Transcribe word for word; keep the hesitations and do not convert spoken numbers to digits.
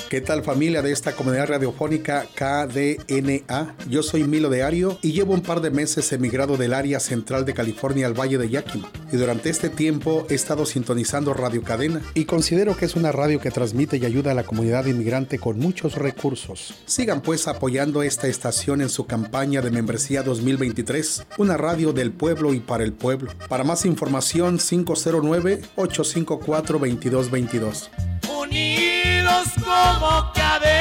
¿Qué tal, familia de esta comunidad radiofónica K D N A? Yo soy Milo de Ario y llevo un par de meses emigrado del área central de California al Valle de Yakima. Y durante este tiempo he estado sintonizando Radio Cadena y considero que es una radio que transmite y ayuda a la comunidad inmigrante con muchos recursos. Sigan pues apoyando esta estación en su campaña de membresía dos mil veintitrés, una radio del pueblo y para el pueblo. Para más información, cinco cero nueve, ocho cinco cuatro, dos dos dos dos. Unidos como cadena.